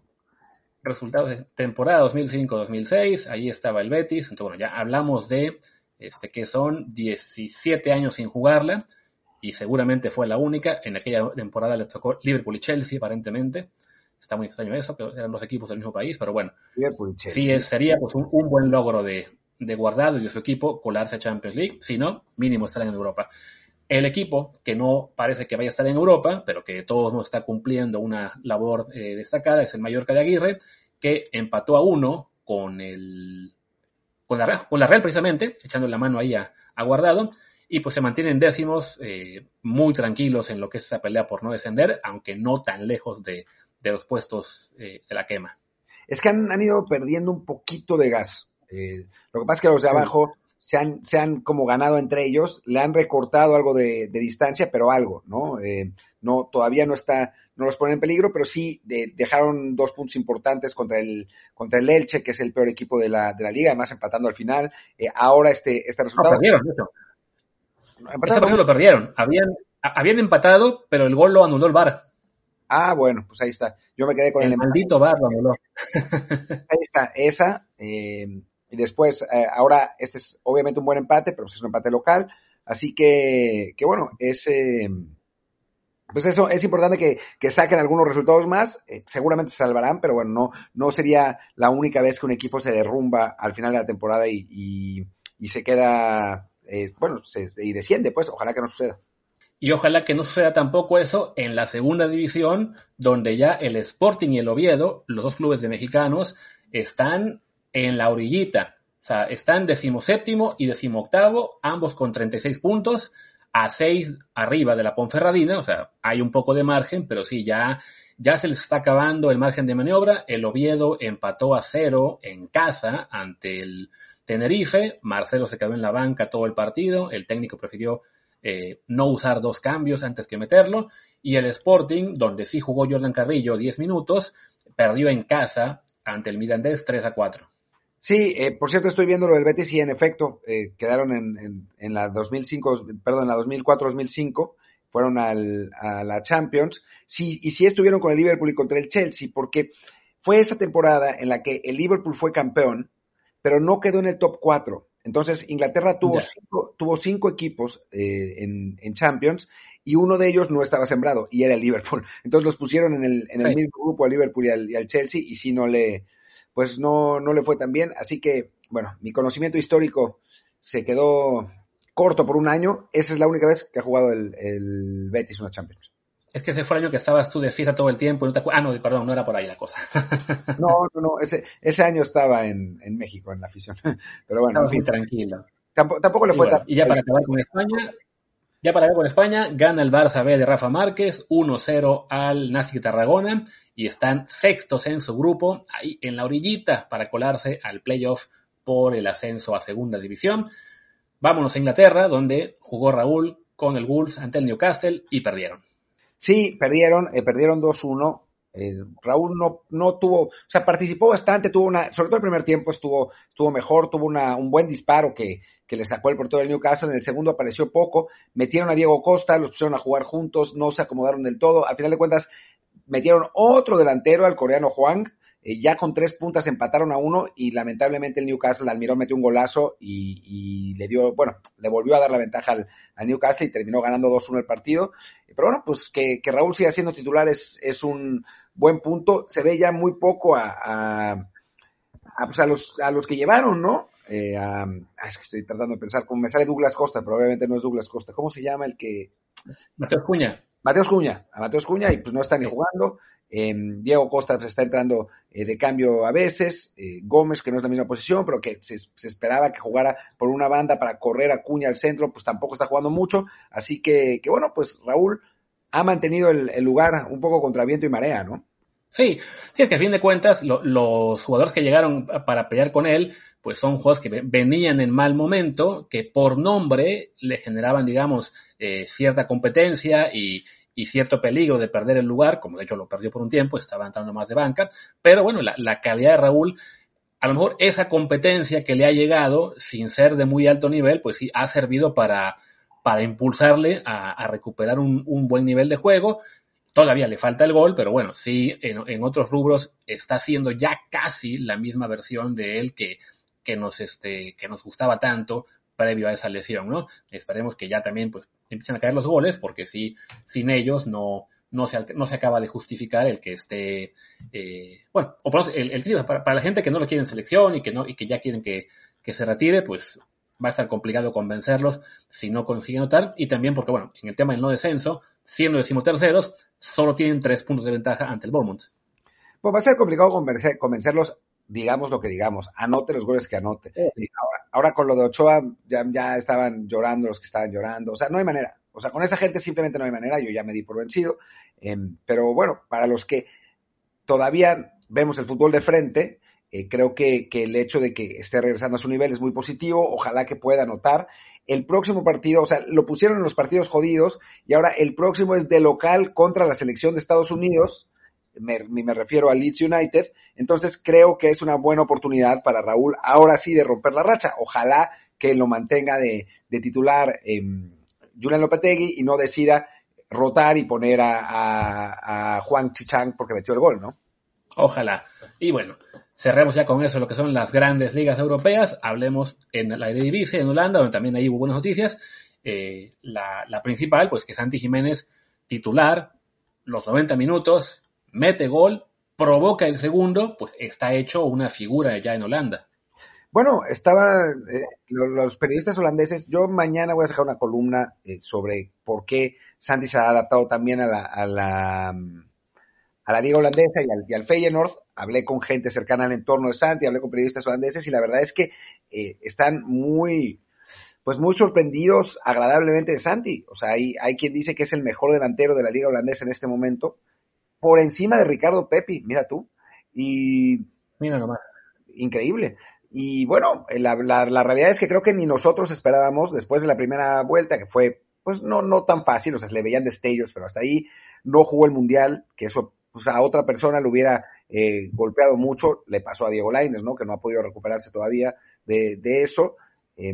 resultados de temporada dos mil cinco dos mil seis, ahí estaba el Betis, entonces bueno, ya hablamos de este que son diecisiete años sin jugarla y seguramente fue la única, en aquella temporada les tocó Liverpool y Chelsea aparentemente. Está muy extraño eso, que eran dos equipos del mismo país, pero bueno, Liverpool y sí Chelsea. es, sería pues un, un buen logro de, de Guardado y de su equipo colarse a Champions League, si no, mínimo estar en Europa. El equipo que no parece que vaya a estar en Europa, pero que de todos modos está cumpliendo una labor eh, destacada, es el Mallorca de Aguirre, que empató a uno con el con la, con la Real precisamente, echando la mano ahí a, a Guardado, y pues se mantienen décimos, eh, muy tranquilos en lo que es esa pelea por no descender, aunque no tan lejos de, de los puestos eh, de la quema. Es que han, han ido perdiendo un poquito de gas. Eh, lo que pasa es que los de Sí. abajo se han, se han como ganado entre ellos, le han recortado algo de, de distancia, pero algo, ¿no? Eh, no, todavía no está, no los ponen en peligro, pero sí de, dejaron dos puntos importantes contra el, contra el Elche, que es el peor equipo de la, de la liga, además empatando al final. Eh, ahora este, este No, resultado, perdieron, de hecho. Ese empataron a partido uno. lo perdieron. Habían, habían empatado, pero el gol lo anuló el V A R. Ah, bueno, pues ahí está. Yo me quedé con el El empate. maldito V A R lo anuló. Ahí está, esa. Eh, y después, eh, ahora, este es obviamente un buen empate, pero es un empate local. Así que, que bueno, es, eh, pues eso, es importante que, que saquen algunos resultados más. Eh, seguramente se salvarán, pero bueno, no, no sería la única vez que un equipo se derrumba al final de la temporada y, y, y se queda, eh, bueno, se, y desciende, pues, ojalá que no suceda. Y ojalá que no suceda tampoco eso en la segunda división, donde ya el Sporting y el Oviedo, los dos clubes de mexicanos, están en la orillita. O sea, están decimoséptimo y decimoctavo, ambos con treinta y seis puntos, a seis arriba de la Ponferradina. O sea, hay un poco de margen, pero sí, ya, ya se les está acabando el margen de maniobra. El Oviedo empató a cero en casa ante el Tenerife. Marcelo se quedó en la banca todo el partido. El técnico prefirió Eh, no usar dos cambios antes que meterlo, y el Sporting, donde sí jugó Jordan Carrillo diez minutos, perdió en casa ante el Mirandés tres a cuatro. Sí, eh, por cierto, estoy viendo lo del Betis y en efecto, eh, quedaron en, en, en la dos mil cinco, perdón, en la dos mil cuatro dos mil cinco, fueron al, a la Champions, sí, y sí estuvieron con el Liverpool y contra el Chelsea, porque fue esa temporada en la que el Liverpool fue campeón, pero no quedó en el top cuatro. Entonces, Inglaterra tuvo Ya. cinco, tuvo cinco equipos eh, en, en Champions y uno de ellos no estaba sembrado y era el Liverpool. Entonces los pusieron en el, en el Sí. mismo grupo al Liverpool y al, y al Chelsea y sí no le, pues no, no le fue tan bien. Así que, bueno, mi conocimiento histórico se quedó corto por un año. Esa es la única vez que ha jugado el, el Betis una Champions. Es que ese fue el año que estabas tú de fiesta todo el tiempo. Y no te acu- ah, no, perdón, no era por ahí la cosa. No, no, no, ese, ese año estaba en, en México, en la afición. Pero bueno, en Estabas muy fin, tranquilo. tampoco, tampoco le Y fue tan bueno, y ya para acabar con España, ya para acabar con España, gana el Barça B de Rafa Márquez, uno cero al Nástic Tarragona, y están sextos en su grupo, ahí en la orillita, para colarse al playoff por el ascenso a segunda división. Vámonos a Inglaterra, donde jugó Raúl con el Wolves ante el Newcastle y perdieron. Sí, perdieron, eh, perdieron dos uno. Eh, Raúl no, no tuvo, o sea, participó bastante, tuvo una, sobre todo el primer tiempo estuvo, estuvo mejor, tuvo una, un buen disparo que, que le sacó el portero del Newcastle. En el segundo apareció poco, metieron a Diego Costa, los pusieron a jugar juntos, no se acomodaron del todo. Al final de cuentas, metieron otro delantero, al coreano Hwang, eh, ya con tres puntas empataron a uno y lamentablemente el Newcastle, Almirón metió un golazo y, y le dio, bueno, le volvió a dar la ventaja al, al Newcastle y terminó ganando dos uno el partido. Pero bueno, pues que, que Raúl siga siendo titular es, es un buen punto. Se ve ya muy poco a, a, a, pues a, los, a los que llevaron, ¿no? Eh, a, es que estoy tratando de pensar, como me sale Douglas Costa, pero obviamente no es Douglas Costa. ¿Cómo se llama el que...? Mateo Cuña. Mateos Cuña, a Mateos Cuña, y pues no está ni jugando. Eh, Diego Costa pues, está entrando eh, de cambio a veces. Eh, Gómez, que no es la misma posición, pero que se, se esperaba que jugara por una banda para correr a Cuña al centro, pues tampoco está jugando mucho. Así que, que bueno, pues Raúl ha mantenido el, el lugar un poco contra viento y marea, ¿no? Sí, sí, es que a fin de cuentas lo, los jugadores que llegaron para pelear con él, pues son jugadores que venían en mal momento, que por nombre le generaban, digamos, eh, cierta competencia y, y cierto peligro de perder el lugar, como de hecho lo perdió por un tiempo, estaba entrando más de banca, pero bueno, la, la calidad de Raúl, a lo mejor esa competencia que le ha llegado, sin ser de muy alto nivel, pues sí, ha servido para, para impulsarle a, a recuperar un, un buen nivel de juego. Todavía le falta el gol, pero bueno, sí, en, en otros rubros está haciendo ya casi la misma versión de él que, que, nos, este, que nos gustaba tanto previo a esa lesión, ¿no? Esperemos que ya también pues empiecen a caer los goles, porque sí, sin ellos no, no, se, no se acaba de justificar el que esté, eh, bueno, o por el, el, el para, para la gente que no lo quiere en selección y que, no, y que ya quieren que, que se retire, pues va a estar complicado convencerlos si no consiguen notar, y también porque, bueno, en el tema del no descenso, siendo decimoterceros, solo tienen tres puntos de ventaja ante el Bournemouth. Pues va a ser complicado convencer, convencerlos, digamos lo que digamos, anote los goles que anote. Oh. Ahora, ahora con lo de Ochoa ya, ya estaban llorando los que estaban llorando, o sea, no hay manera, o sea, con esa gente simplemente no hay manera, yo ya me di por vencido, eh, pero bueno, para los que todavía vemos el fútbol de frente, eh, creo que, que el hecho de que esté regresando a su nivel es muy positivo, ojalá que pueda anotar. El próximo partido, o sea, lo pusieron en los partidos jodidos y ahora el próximo es de local contra la selección de Estados Unidos, me, me refiero al Leeds United, entonces creo que es una buena oportunidad para Raúl ahora sí de romper la racha, ojalá que lo mantenga de, de titular eh, Julián Lopetegui y no decida rotar y poner a, a, a Juan Chichang porque metió el gol, ¿no? Ojalá. Y bueno, cerremos ya con eso lo que son las grandes ligas europeas. Hablemos en la Eredivisie, en Holanda, donde también hay buenas noticias. Eh, la, la principal, pues que Santi Jiménez, titular, los noventa minutos, mete gol, provoca el segundo, pues está hecho una figura ya en Holanda. Bueno, estaba, eh, los periodistas holandeses, yo mañana voy a sacar una columna eh, sobre por qué Santi se ha adaptado también a la, a la, a la liga holandesa y al, y al Feyenoord. Hablé con gente cercana al entorno de Santi, hablé con periodistas holandeses y la verdad es que eh, están muy, pues muy sorprendidos agradablemente de Santi. O sea, hay, hay quien dice que es el mejor delantero de la liga holandesa en este momento, por encima de Ricardo Pepi, mira tú. Y mira nomás. Increíble. Y bueno, la, la, la realidad es que creo que ni nosotros esperábamos, después de la primera vuelta, que fue, pues no, no tan fácil, o sea, se le veían destellos, pero hasta ahí no jugó el Mundial, que eso pues a otra persona le hubiera eh, golpeado mucho, le pasó a Diego Lainez, ¿no? Que no ha podido recuperarse todavía de, de eso. Eh,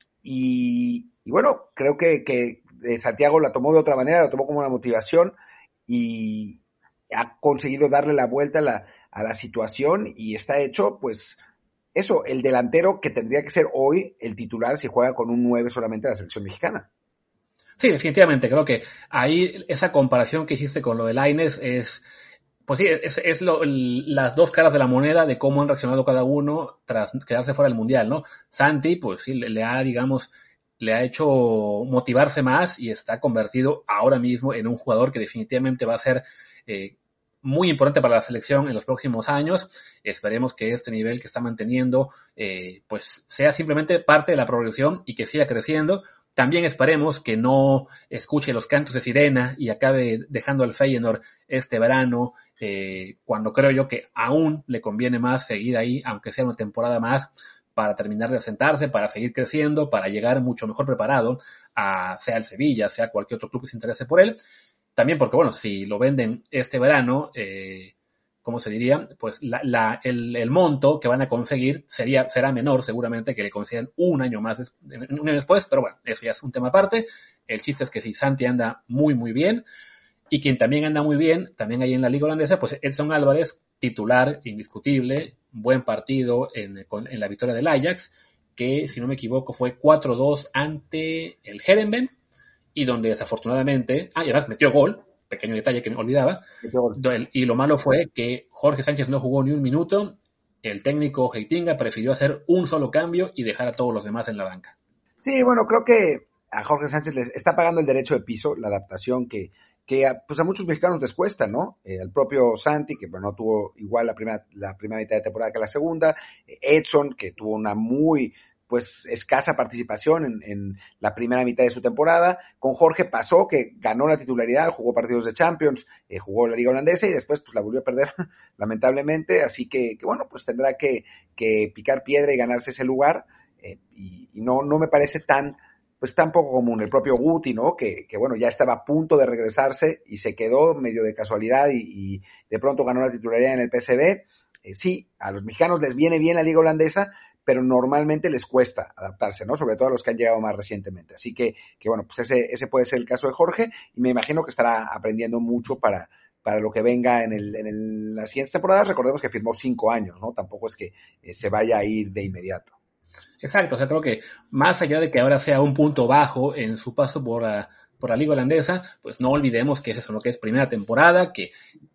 y, y bueno, creo que, que Santiago la tomó de otra manera, la tomó como una motivación y ha conseguido darle la vuelta a la, a la situación y está hecho, pues, eso, el delantero que tendría que ser hoy el titular si juega con un nueve solamente de la selección mexicana. Sí, definitivamente, creo que ahí esa comparación que hiciste con lo de Lainez es Pues sí, es, es lo, el, las dos caras de la moneda de cómo han reaccionado cada uno tras quedarse fuera del Mundial, ¿no? Santi, pues sí, le, le ha, digamos, le ha hecho motivarse más y está convertido ahora mismo en un jugador que definitivamente va a ser eh, muy importante para la selección en los próximos años. Esperemos que este nivel que está manteniendo eh, pues sea simplemente parte de la progresión y que siga creciendo. También esperemos que no escuche los cantos de sirena y acabe dejando al Feyenoord este verano, eh, cuando creo yo que aún le conviene más seguir ahí, aunque sea una temporada más, para terminar de asentarse, para seguir creciendo, para llegar mucho mejor preparado a sea el Sevilla, sea cualquier otro club que se interese por él. También porque, bueno, si lo venden este verano, eh, ¿cómo se diría? Pues la, la, el, el monto que van a conseguir sería, será menor seguramente que le consigan un año más, des, un año después, pero bueno, eso ya es un tema aparte. El chiste es que si Santi anda muy, muy bien, y quien también anda muy bien, también ahí en la Liga Holandesa, pues Edson Álvarez, titular, indiscutible, buen partido en, en la victoria del Ajax, que si no me equivoco fue cuatro dos ante el Herenveen, y donde desafortunadamente, ah, y además metió gol, pequeño detalle que me olvidaba, y lo malo fue que Jorge Sánchez no jugó ni un minuto, el técnico Heitinga prefirió hacer un solo cambio y dejar a todos los demás en la banca. Sí, bueno, creo que a Jorge Sánchez les está pagando el derecho de piso, la adaptación que, que a, pues a muchos mexicanos les cuesta, ¿no? Eh, al propio Santi, que bueno, no tuvo igual la primera, la primera mitad de temporada que la segunda, Edson, que tuvo una muy pues escasa participación en, en la primera mitad de su temporada. Con Jorge pasó que ganó la titularidad, jugó partidos de Champions, eh, jugó la Liga Holandesa y después pues la volvió a perder lamentablemente, así que, que bueno, pues tendrá que, que picar piedra y ganarse ese lugar, eh, y, y no, no me parece tan pues tan poco común. El propio Guti, ¿no? Que, que bueno, ya estaba a punto de regresarse y se quedó medio de casualidad y, y de pronto ganó la titularidad en el P S V. Eh, sí, a los mexicanos les viene bien la Liga Holandesa, pero normalmente les cuesta adaptarse, ¿no? Sobre todo a los que han llegado más recientemente. Así que, que bueno, pues ese, ese puede ser el caso de Jorge, y me imagino que estará aprendiendo mucho para, para lo que venga en, el, en el, las siguientes temporadas. Recordemos que firmó cinco años, ¿no? Tampoco es que eh, se vaya a ir de inmediato. Exacto, o sea, creo que más allá de que ahora sea un punto bajo en su paso por la, por la Liga Holandesa, pues no olvidemos que es eso, lo que es primera temporada, que,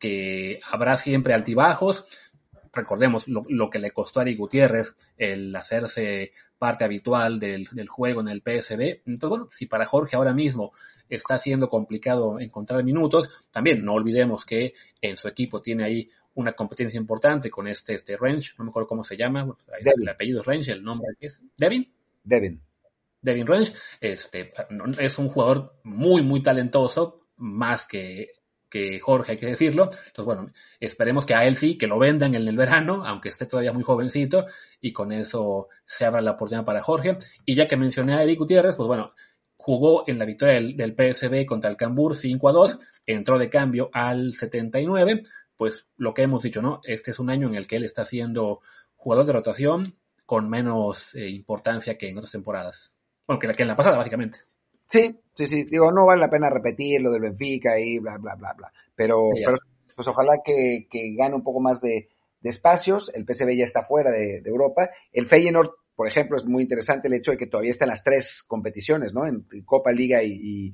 que habrá siempre altibajos. Recordemos lo, lo que le costó a Ari Gutiérrez el hacerse parte habitual del, del juego en el P S V. Entonces, bueno, si para Jorge ahora mismo está siendo complicado encontrar minutos, también no olvidemos que en su equipo tiene ahí una competencia importante con este, este Range, no me acuerdo cómo se llama, el apellido es Range, el nombre es Devin. Devin. Devin Range, este, es un jugador muy, muy talentoso, más que, que Jorge, hay que decirlo. Entonces, bueno, esperemos que a él sí, que lo vendan en el verano, aunque esté todavía muy jovencito, y con eso se abra la oportunidad para Jorge. Y ya que mencioné a Eric Gutiérrez, pues bueno, jugó en la victoria del, del P S V contra el Cambur cinco a dos, entró de cambio al setenta y nueve, pues lo que hemos dicho, ¿no? Este es un año en el que él está siendo jugador de rotación con menos eh, importancia que en otras temporadas. Bueno, que, que en la pasada, básicamente. Sí, sí, sí. Digo, no vale la pena repetir lo del Benfica y bla, bla, bla, bla. Pero, pero pues ojalá que, que gane un poco más de, de espacios. El P S V ya está fuera de, de Europa. El Feyenoord, por ejemplo, es muy interesante el hecho de que todavía está en las tres competiciones, ¿no? En Copa, Liga y, y,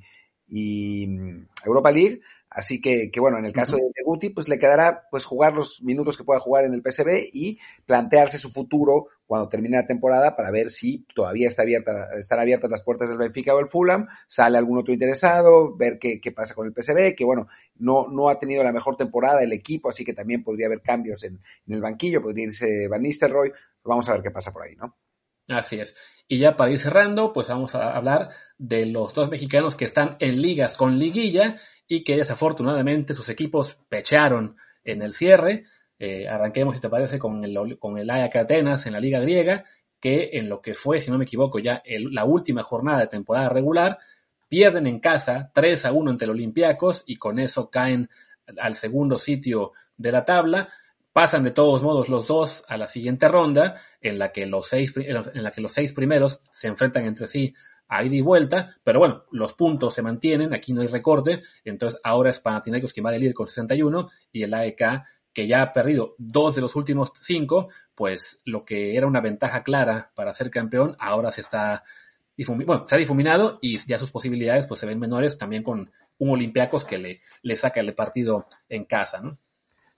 y Europa League. Así que, que bueno, en el caso uh-huh. de, de Guti, pues le quedará pues jugar los minutos que pueda jugar en el P S V y plantearse su futuro cuando termine la temporada para ver si todavía está abierta, están abiertas las puertas del Benfica o el Fulham, sale algún otro interesado, ver qué, qué pasa con el P S V, que bueno, no, no ha tenido la mejor temporada el equipo, así que también podría haber cambios en, en el banquillo, podría irse Van Nistelrooy, vamos a ver qué pasa por ahí, ¿no? Así es. Y ya para ir cerrando, pues vamos a hablar de los dos mexicanos que están en ligas con liguilla y que desafortunadamente sus equipos pecharon en el cierre. Eh, arranquemos, si te parece, con el, con el Ajax Atenas en la liga griega, que en lo que fue, si no me equivoco, ya el, la última jornada de temporada regular, pierden en casa tres a uno ante el Olympiacos y con eso caen al segundo sitio de la tabla. Pasan de todos modos los dos a la siguiente ronda, en la que los seis, en la que los seis primeros se enfrentan entre sí a ida y vuelta, pero bueno, los puntos se mantienen, aquí no hay recorte, entonces ahora es Panathinaikos quien va de líder con sesenta y uno y el A E K, que ya ha perdido dos de los últimos cinco, pues lo que era una ventaja clara para ser campeón, ahora se está difumi- bueno, se ha difuminado y ya sus posibilidades pues se ven menores también con un Olympiacos que le, le saca el partido en casa, ¿no?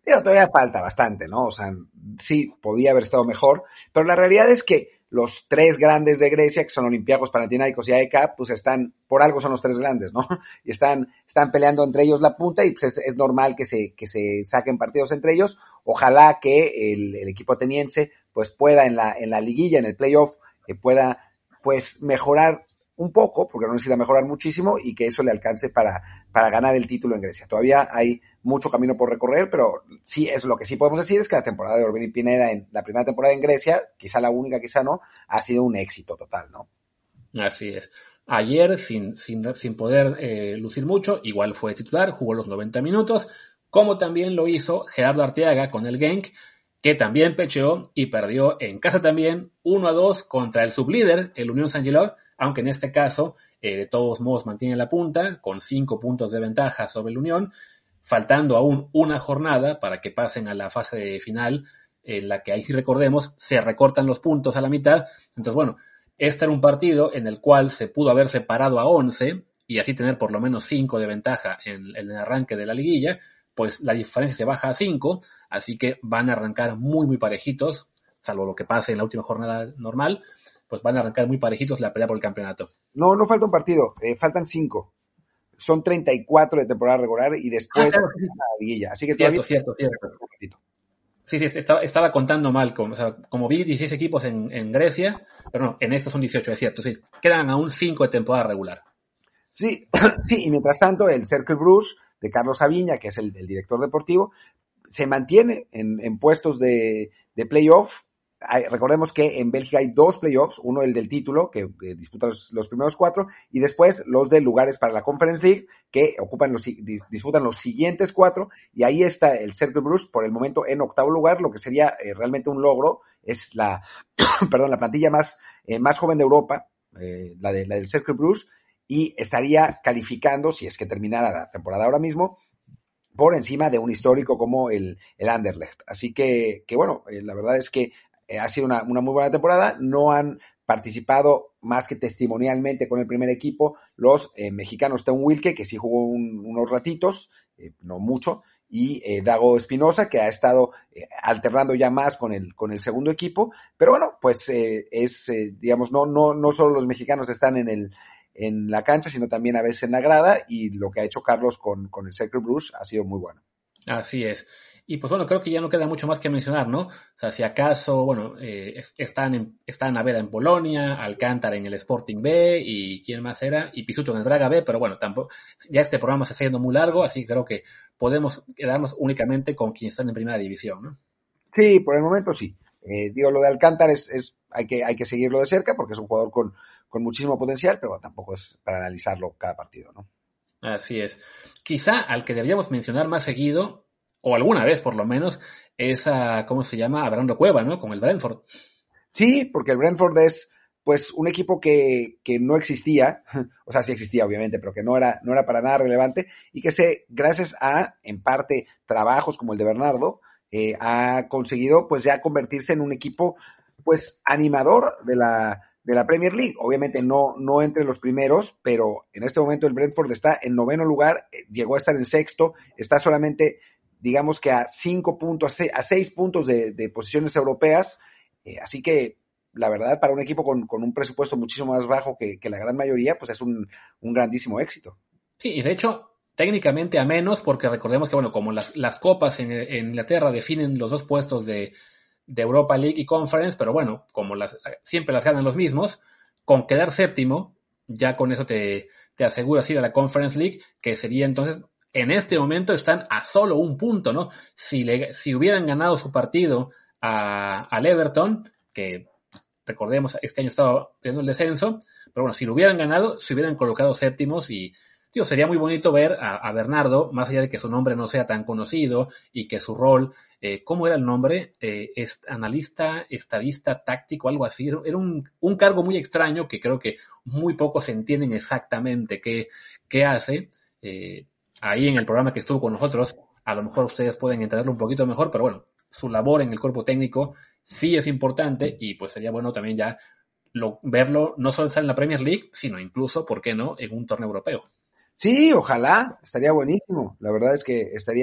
Digo, todavía falta bastante, ¿no? O sea, sí, podía haber estado mejor, pero la realidad es que los tres grandes de Grecia, que son Olympiacos, Panathinaikos y A E K, pues están, por algo son los tres grandes, ¿no? Y están, están peleando entre ellos la punta y pues es, es normal que se, que se saquen partidos entre ellos. Ojalá que el, el equipo ateniense pues pueda en la, en la liguilla, en el playoff, que pueda pues mejorar un poco, porque no necesita mejorar muchísimo, y que eso le alcance para, para ganar el título en Grecia. Todavía hay mucho camino por recorrer, pero sí, es lo que sí podemos decir es que la temporada de Orbelín Pineda, en la primera temporada en Grecia, quizá la única, quizá no, ha sido un éxito total, ¿no? Así es. Ayer, sin, sin, sin poder eh, lucir mucho, igual fue titular, jugó los noventa minutos, como también lo hizo Gerardo Arteaga con el Genk, que también pecheó y perdió en casa también uno a dos contra el sublíder, el Unión Saint-Gilloise, aunque en este caso, eh, de todos modos, mantiene la punta, con cinco puntos de ventaja sobre el Unión, faltando aún una jornada para que pasen a la fase final, en la que ahí sí recordemos, se recortan los puntos a la mitad. Entonces, bueno, este era un partido en el cual se pudo haber separado a once y así tener por lo menos cinco de ventaja en, en el arranque de la liguilla, pues la diferencia se baja a cinco, así que van a arrancar muy, muy parejitos, salvo lo que pase en la última jornada normal, pues van a arrancar muy parejitos la pelea por el campeonato. No, no falta un partido, eh, faltan cinco. Son treinta y cuatro de temporada regular y después ah, claro, sí, la liguilla. Así que cierto, todavía cierto, cierto. Sí, sí, estaba, estaba contando mal, como, o sea, como vi dieciséis equipos en, en Grecia, pero no, en estos son dieciocho, es cierto, sí. Quedan aún cinco de temporada regular. Sí, sí, y mientras tanto el Cercle Bruges de Carlos Aviña, que es el, el director deportivo, se mantiene en, en puestos de, de playoff. Hay, recordemos que en Bélgica hay dos playoffs, uno el del título, que, que disputa los, los primeros cuatro, y después los de lugares para la Conference League, que ocupan los, disputan los siguientes cuatro, y ahí está el Cercle Bruges, por el momento en octavo lugar, lo que sería eh, realmente un logro, es la, perdón, la plantilla más, eh, más joven de Europa, eh, la, de, la del Cercle Bruges, y estaría calificando, si es que terminara la temporada ahora mismo, por encima de un histórico como el, el Anderlecht. Así que, que bueno, eh, la verdad es que eh, ha sido una, una muy buena temporada. No han participado más que testimonialmente con el primer equipo los eh, mexicanos Teun Wilke, que sí jugó un, unos ratitos, eh, no mucho, y eh, Dago Espinosa, que ha estado eh, alternando ya más con el, con el segundo equipo. Pero bueno, pues eh, es, eh, digamos, no, no, no solo los mexicanos están en el en la cancha, sino también a veces en la grada, y lo que ha hecho Carlos con, con el Cercle Bruges ha sido muy bueno. Así es. Y pues bueno, creo que ya no queda mucho más que mencionar, ¿no? O sea, si acaso, bueno, eh, están en, están Naveda en Polonia, Alcántara en el Sporting B, y quién más era, y Pisuto en el Braga B, pero bueno, tampoco, ya este programa se está yendo muy largo, así que creo que podemos quedarnos únicamente con quienes están en primera división, ¿no? Sí, por el momento sí. Eh, digo, lo de Alcántara es, es hay que hay que seguirlo de cerca porque es un jugador con, con muchísimo potencial, pero tampoco es para analizarlo cada partido, ¿no? Así es. Quizá al que deberíamos mencionar más seguido, o alguna vez por lo menos, es a, ¿cómo se llama? A Brando Cueva, ¿no? Con el Brentford. Sí, porque el Brentford es pues un equipo que, que no existía, o sea, sí existía obviamente, pero que no era, no era para nada relevante, y que se, gracias a, en parte, trabajos como el de Bernardo, eh, ha conseguido pues ya convertirse en un equipo pues animador de la, de la Premier League. Obviamente no, no entre los primeros, pero en este momento el Brentford está en noveno lugar, eh, llegó a estar en sexto, está solamente, digamos que a cinco puntos, a seis, a seis puntos de, de posiciones europeas, eh, así que la verdad, para un equipo con, con un presupuesto muchísimo más bajo que, que la gran mayoría, pues es un, un grandísimo éxito. Sí, y de hecho, técnicamente a menos, porque recordemos que, bueno, como las, las copas en, en Inglaterra definen los dos puestos de, de Europa League y Conference, pero bueno, como las, siempre las ganan los mismos, con quedar séptimo, ya con eso te, te aseguras ir a la Conference League, que sería entonces, en este momento están a solo un punto, ¿no? Si, le, si hubieran ganado su partido a, al Everton, que recordemos, este año estaba pidiendo el descenso, pero bueno, si lo hubieran ganado, se hubieran colocado séptimos y, tío, sería muy bonito ver a, a Bernardo, más allá de que su nombre no sea tan conocido y que su rol, eh, ¿cómo era el nombre? Eh, es analista, estadista, táctico, algo así. Era un, un cargo muy extraño que creo que muy pocos entienden exactamente qué, qué hace. Eh, ahí en el programa que estuvo con nosotros, a lo mejor ustedes pueden entenderlo un poquito mejor, pero bueno, su labor en el cuerpo técnico sí es importante y pues sería bueno también ya lo, verlo no solo estar en la Premier League, sino incluso, ¿por qué no?, en un torneo europeo. Sí, ojalá, estaría buenísimo. La verdad es que estaría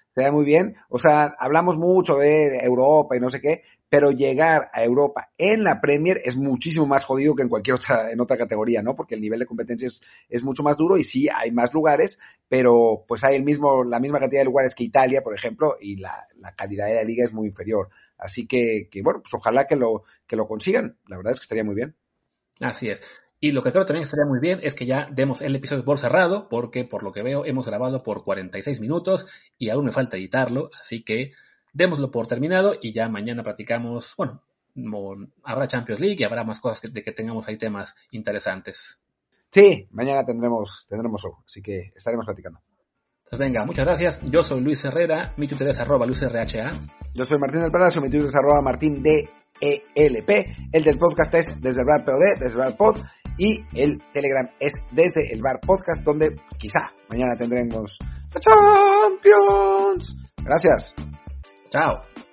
estaría muy bien. O sea, hablamos mucho de Europa y no sé qué, pero llegar a Europa en la Premier es muchísimo más jodido que en cualquier otra, en otra categoría, ¿no? Porque el nivel de competencia es, es mucho más duro y sí, hay más lugares, pero pues hay el mismo, la misma cantidad de lugares que Italia, por ejemplo, y la, la calidad de la liga es muy inferior. Así que, que bueno, pues ojalá que lo, que lo consigan. La verdad es que estaría muy bien. Así es. Y lo que creo también estaría muy bien es que ya demos el episodio por cerrado, porque por lo que veo hemos grabado por cuarenta y seis minutos y aún me falta editarlo, así que démoslo por terminado y ya mañana platicamos, bueno, mo- habrá Champions League y habrá más cosas que, de que tengamos ahí temas interesantes. Sí, mañana tendremos, tendremos show, así que estaremos platicando. Pues venga, muchas gracias. Yo soy Luis Herrera, mi Twitter es arroba luisrha. Yo soy Martín del Palacio, mi Twitter es arroba martín D E L P, el del podcast es desde el bar P O D, desde el bar pod, y el Telegram es desde el bar podcast, donde quizá mañana tendremos la Champions. Gracias. Chao.